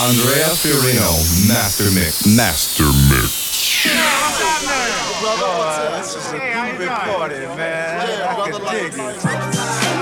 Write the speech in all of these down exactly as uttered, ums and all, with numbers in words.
Andrea Fiorino, Master Mix. Master Mix. Brother, this is a groovy party, man. I can dig it.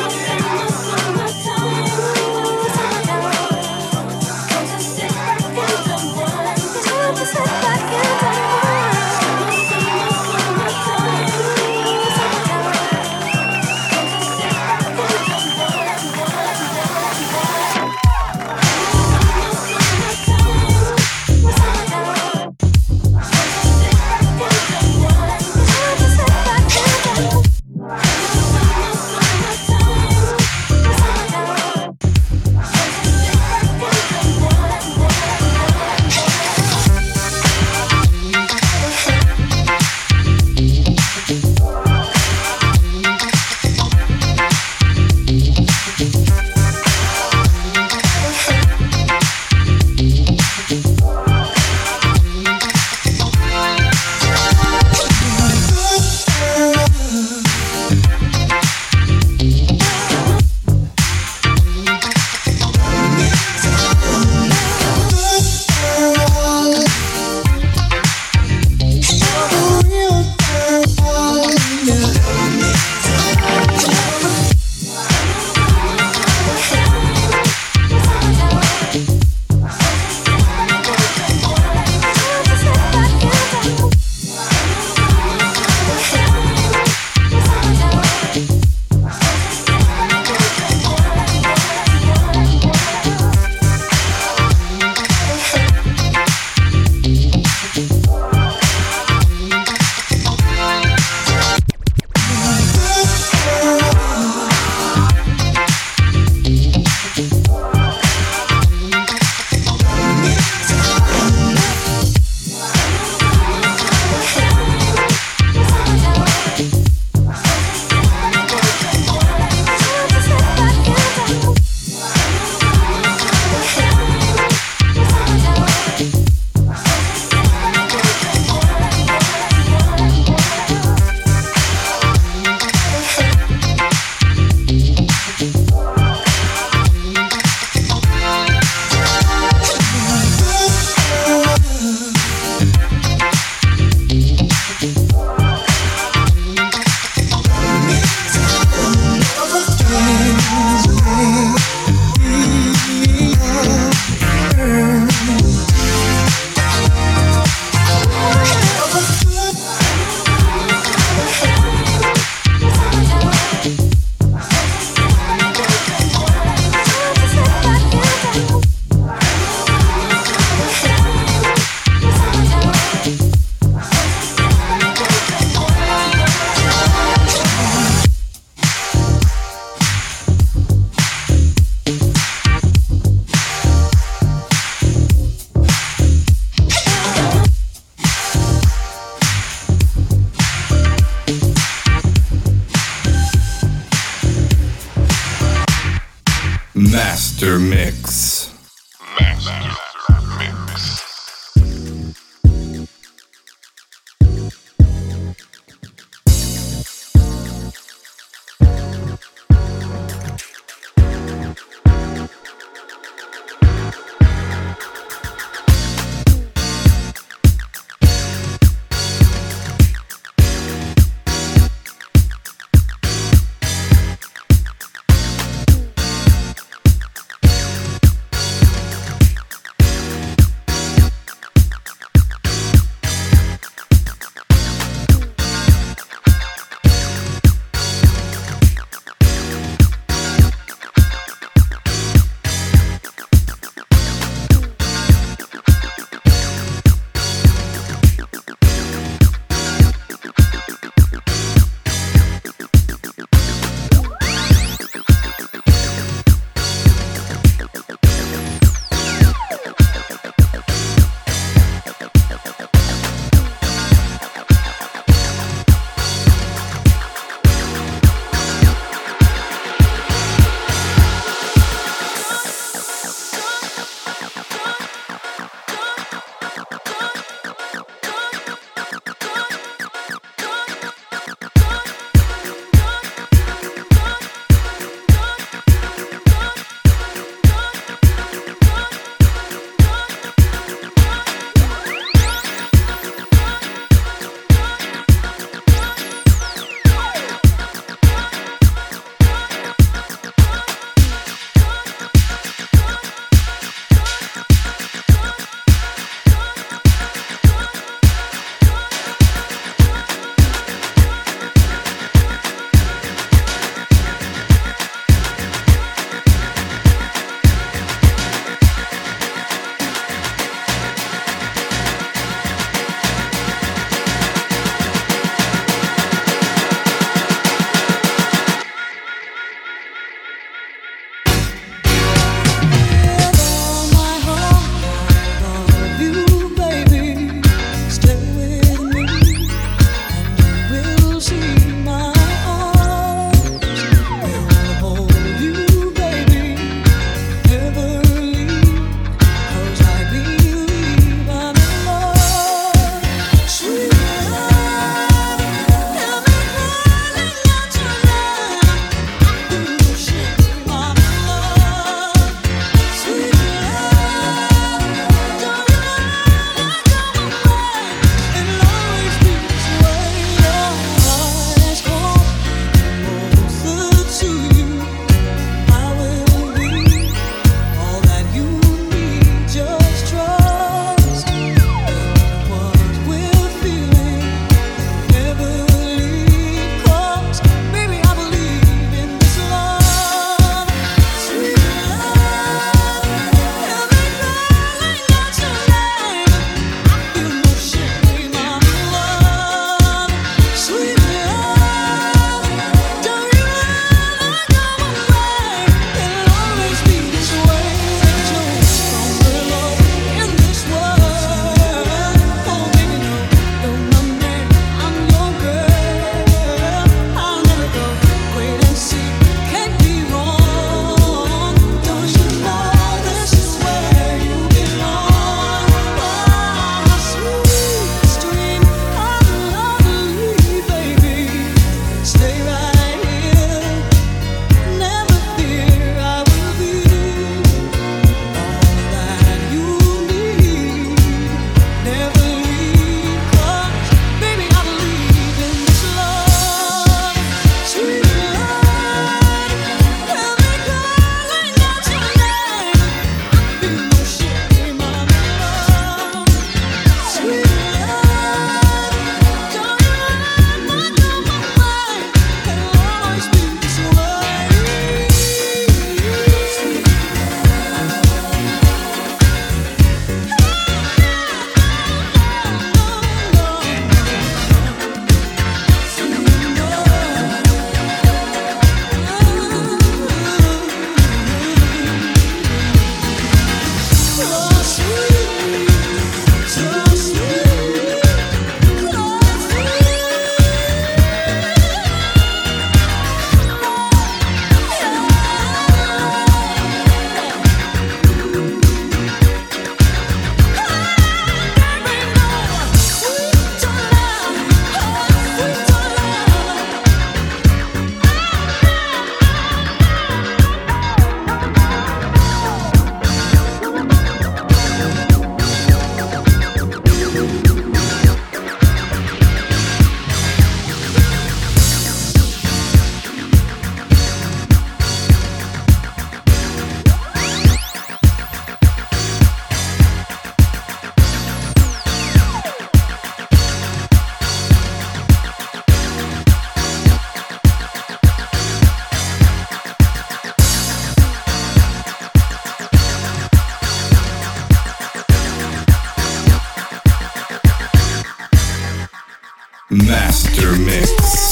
Master Mix. Master Mix. Master Mix.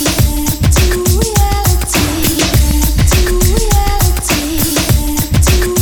To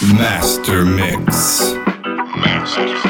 Master Mix. Master Mix.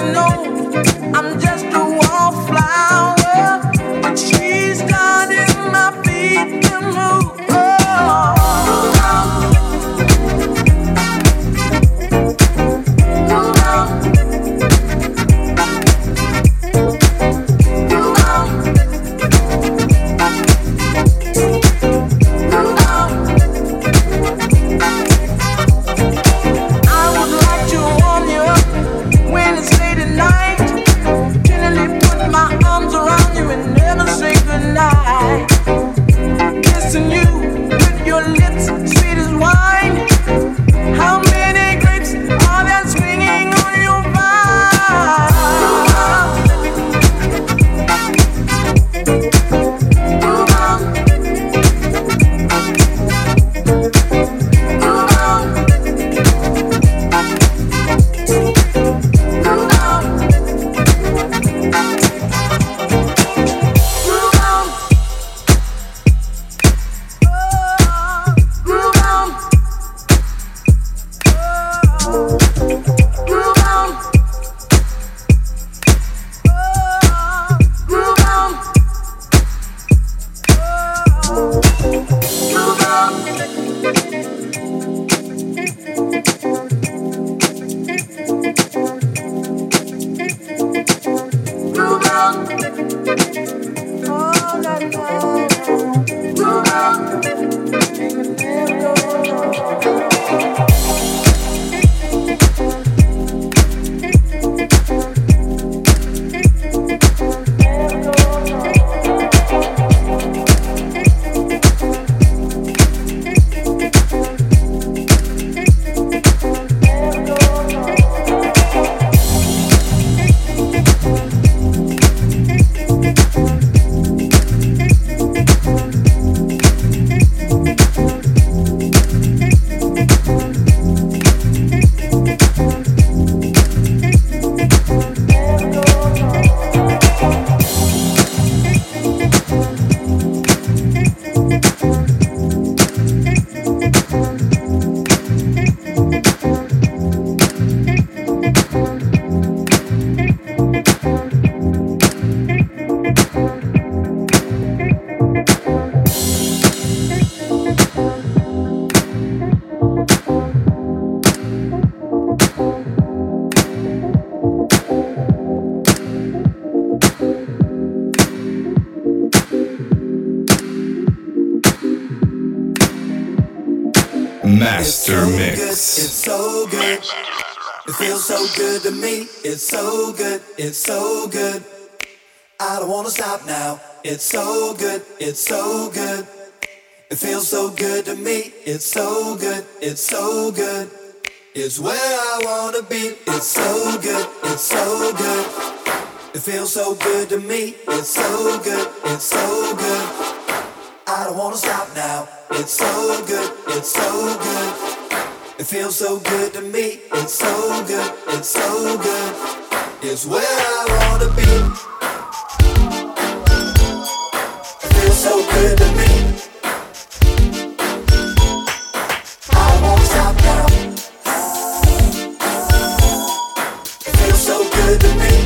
Master Mix. It's so good. It feels so good to me. It's so good. It's so good. I don't wanna stop now. It's so good. It's so good. It feels so good to me. It's so good. It's so good. It's where I wanna be. It's so good. It's so good. It feels so good to me. It's so good. It's so good. I don't wanna stop now. It's so good. It's so good. It feels so good to me. It's so good. It's so good. It's where I wanna be. It feels so good to me. I don't wanna stop now. It feels so good to me.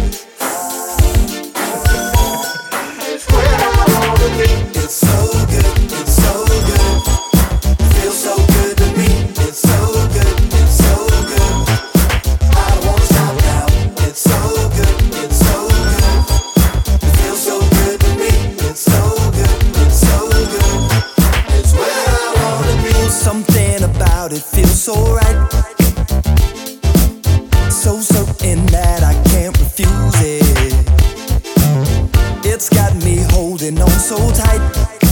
It's where I wanna be. It's so good. It's so good. It feels so good to me. It's so good. It's so good. I don't wanna stop now. It's so good. It's so good. It feels so good to me. It's so good. It's so good. It's where I wanna be. Something about it feels so right. So certain that I can't refuse it. It's got me holding on so tight.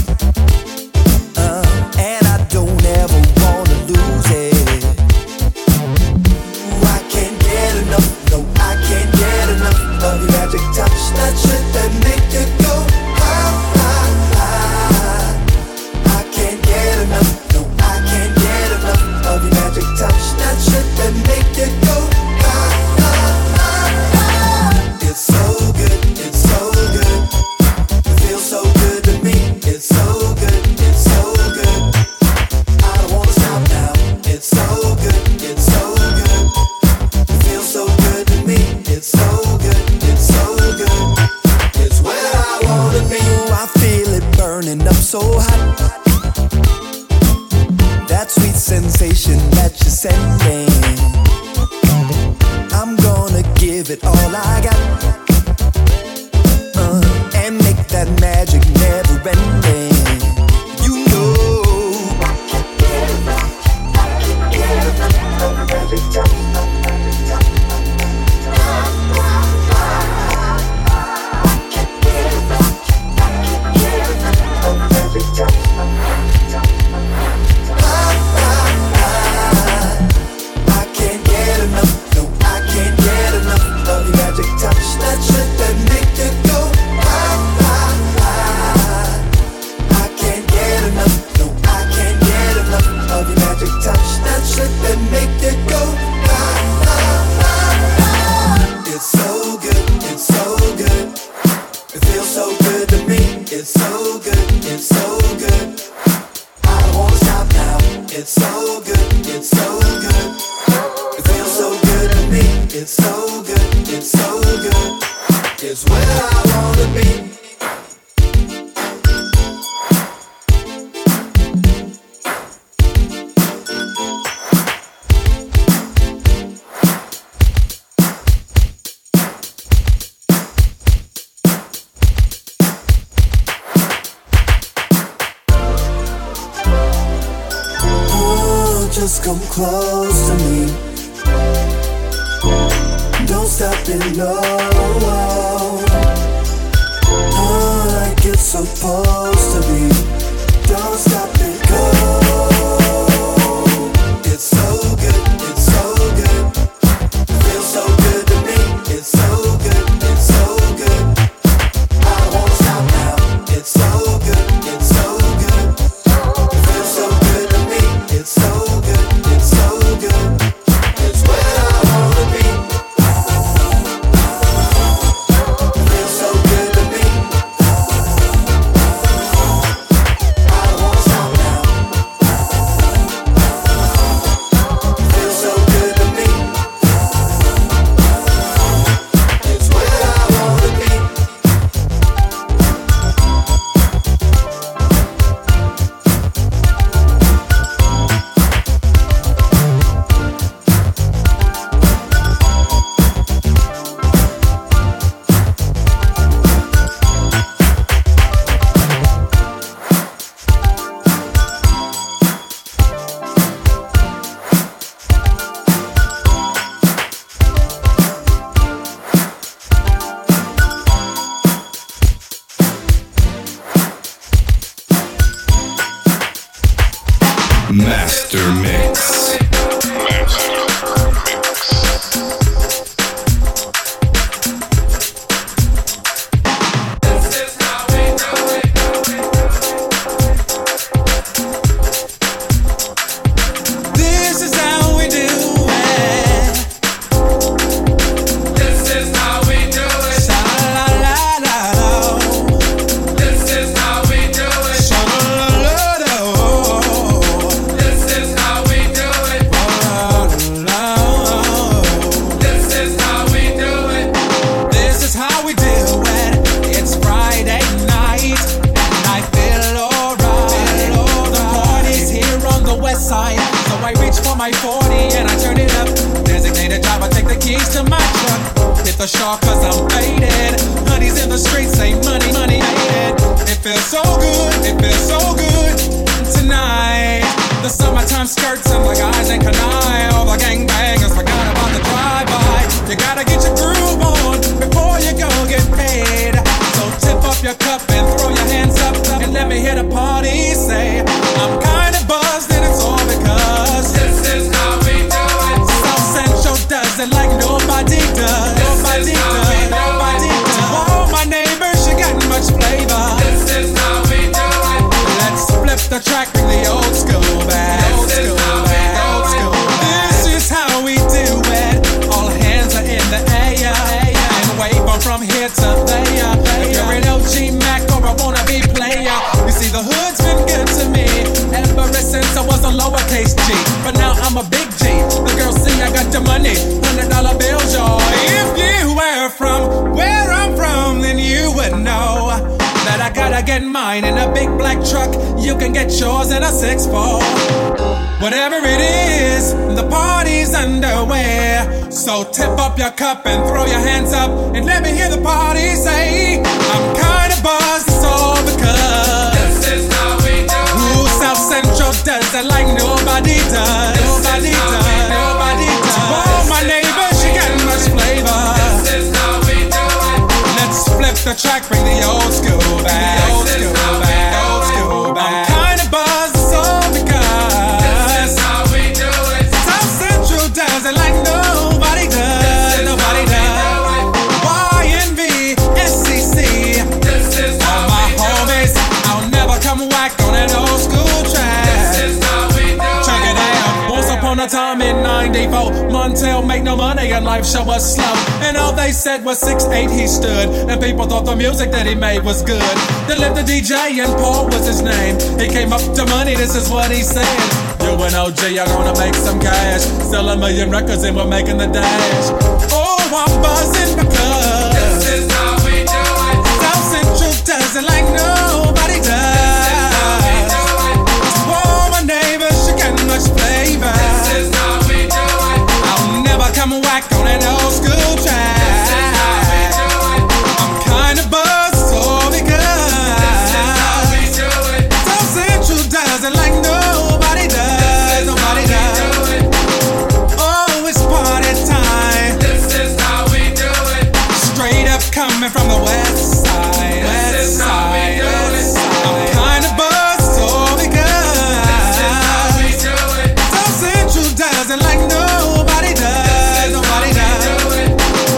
Uh, and I don't ever wanna lose it. Ooh, I can't get enough. No, I can't get enough of your magic touch. That shit that make you go high, high, high. I can't get enough. No, I can't get enough of your magic touch. That shit that make you go high, high, high, high. It's so good. It's so good. It feels so good to me. I got, uh, and make that magic never ending. You know, just come close to me. Don't stop it, no. Oh, like it's supposed to be. Don't stop it, go. It's so good, it's so good. Feels so good to me. It's so good, it's so good. I don't wanna stop now. It's so good, it's so good. Feels so good to me. It's so good, it's so good. It's where I wanna be. Feels so good to me. I don't wanna stop now. Feels so good to me. It's where I wanna be. Master Mix. This is how we do it. This is how we do it. Sha-la-la-la-la. This is how we do it. Sha-la-la-la-la. This is how we do it. La-la-la. This is how we do it. This is how we do it. It's Friday night and I feel alright. The party's here on the west side, so I reach for my forty and I turn it up. Designated driver, take the keys to my truck. Hit the shop cause I'm faded. Honey's in the streets, say money, money, made it. It feels so good, it feels so good tonight. The summertime skirts and the guys ain't canine. All the gangbangers forgot about the drive-by. You gotta get your groove on before you go get paid. So tip up your cup and throw your hands up and let me hear the party say, I'm kinda buzzed and it's all because this is how we do it. South Central does it like nobody does. Nobody does. Nobody does. To all my neighbors, you got much flavor. This is how we do it. Let's flip the track, bring the old school back. Old school back. Old school back. This is how we do it. All hands are in the air and wave on from here to there. If you're an O G Mac or a wannabe player, you see the hood's been good to me ever since I was a lowercase G. But now I'm a big G. The girls see I got the money, hundred dollar bills, y'all. If you were from where I'm from, then you would know that I gotta get mine in a big black truck. You can get yours in a six four. Whatever it is, the party's underway. So tip up your cup and throw your hands up and let me hear the party say, I'm kinda buzzed, it's all because this is how we do it. Ooh, South Central does it like nobody does. This nobody does, nobody does. Oh, my neighbor, she got much flavor. This is how we do it. Let's flip the track, bring the old school back. The old school back, old school back. I'm kinda buzzed, it's all because this is how we do it. South Central does it like nobody does. Nobody does. Y N V, S C C. This is all my homies. I'll never come whack on an old school track. This is how we do it. Check it out. Once upon a time in ninety-four, Montel make no money and life show was slow. And all they said was six eight he stood. And people thought the music that he made was good. They lived the D J and Paul was his name. He came up to money, this is what he said. You and O G are gonna make some cash. Sell a million records and we're making the dash. Oh, I'm buzzing because this is how we do it. South Central does it like nobody does. This is how we do it. Oh, my neighbor, she got much flavor. This is how we do it. I'll never come whack on an old school track. This is how we do it. I'm kinda buzzed, so because this is how we do it. South Central does it like nobody does. Nobody does. Oh, it's party time. This is how we do it. Straight up coming from the west side. This is how we do it. I'm kinda buzzed, so because this is how we do it. South Central does it like nobody does. Nobody does.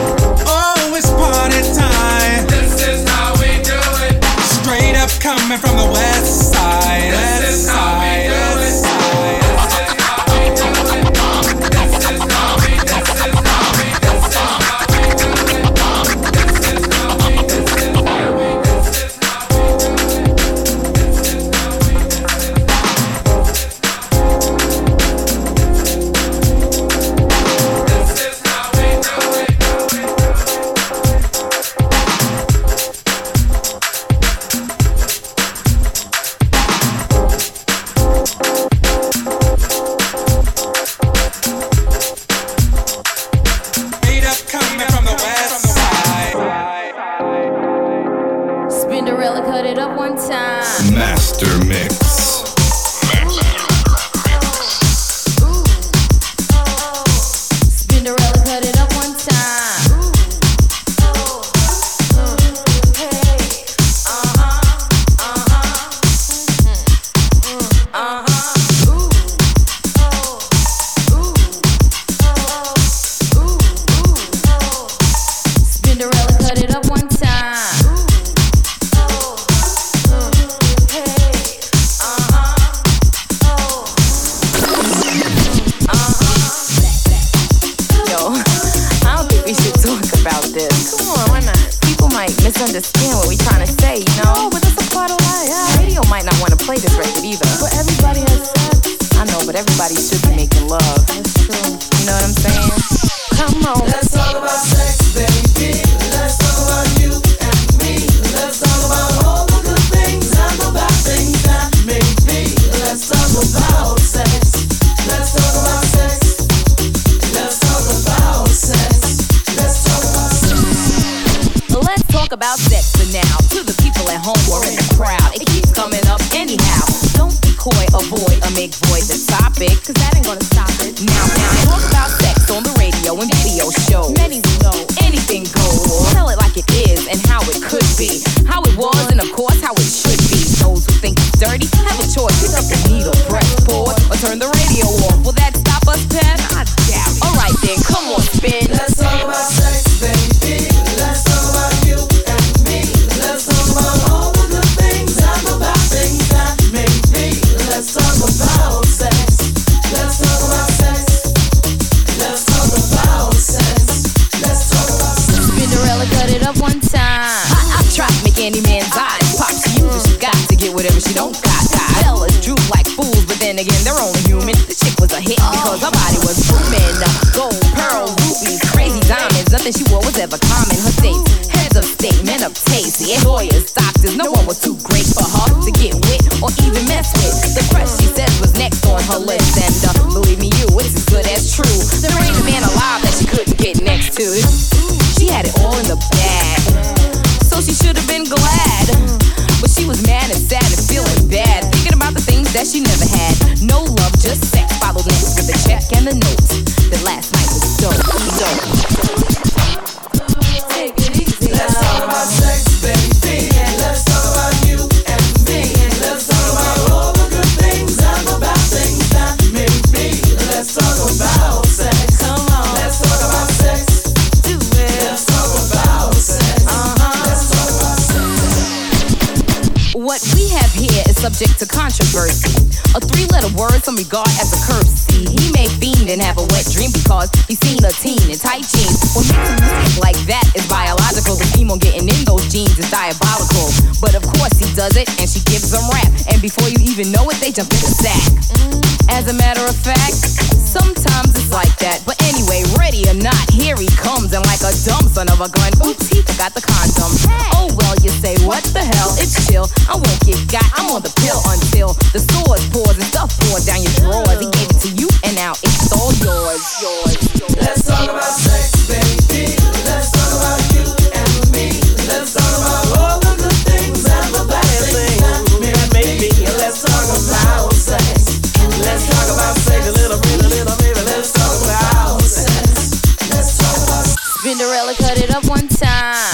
Oh, it's party time. This is how we do it. Straight up coming from the west side. This is how we do it. Spinderella cut it up one time. Master Mix. Spinderella cut it up one time. Spinderella cut it up one time. Misunderstand what we trying to say, you know? No, but that's a part of life. Yeah. Radio might not want to play this record either. But everybody has sex. I know, but everybody should be making love. That's true. You know what I'm saying? Come on. Let's talk about sex, baby. Let's talk about you and me. Let's talk about all the good things and the bad things that make me. Let's talk about sex. Let's talk about sex. Let's talk about sex. Let's talk about sex. Let's talk about sex for now. To the people at home or in the crowd, it keeps coming up anyhow. Don't be coy, avoid, or make void the topic, cause that ain't gonna stop it. Now, now, talk about sex on the radio and video shows. Many know anything goes. Tell it like it is and how it could be. How it was and of course how it should be. Those who think it's dirty, have a choice. Pick up the needle, press pause, or turn the radio off. Will that stop us, Pep? I doubt it. Alright then, come on, spin. Let's talk about sex, baby. Let's talk about you and me. Let's talk about all the good things and the bad things that make me. Let's talk about sex. Let's talk about sex. Let's talk about sex. Let's talk about sex. Spinderella cut it up one time. I, I tried to make any man's eyes pop. She uses she got to get whatever she don't got. Fellas droop like fools, but then again they're only human. The chick was a hit because her body was booming. Gold, pearl, rubies, crazy diamonds. Nothing she wore was ever common. Her dates, heads of state, men of taste. Yeah, lawyers, doctors, no one was too great for that. So she should have been glad. But she was mad and sad and feeling bad, thinking about the things that she never had. No love, just sex. Followed next with the check and the note. The last night was dope. Dope. Take it easy. Let's talk about sex, baby. Let's talk about you and me. Let's talk about all the good things and the bad things that make me. Let's talk about sex. Come on. Let's talk about sex. Do it. Let's talk about sex. Uh-huh. Let's talk about sex. What we have here is subject to controversy. A three-letter word some regard as a courtesy. He may fiend and have a wet dream because he's seen a teen in tight jeans. What makes a mistake like that is biological. The female getting in those jeans is diabolical. But of course he does it and she gives them rap. And before you even know it, they jump in the sack. As a matter of fact, sometimes it's like that. But anyway, ready or not, here he comes. And like a dumb son of a gun, oops, he forgot the condom. Oh well, you say, what the hell? It's chill. I won't get got. I'm on the pill until the swords pours and stuff pours down your drawers. He gave it to you and now it's all yours. Yours. yours. Let's talk about sex, baby. Let's talk about you and me. Let's talk about all the good things and the bad things that make me. Let's talk about sex. Let's talk about sex a little bit, a little baby. Let's talk about sex. Let's talk about sex. Cinderella cut it up one time.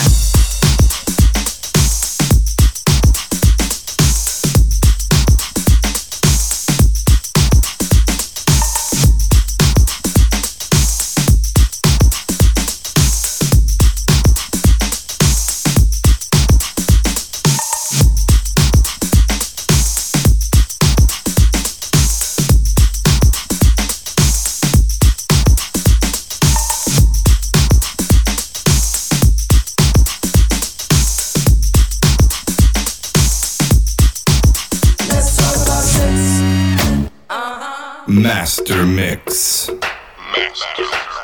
Master Mix. Master.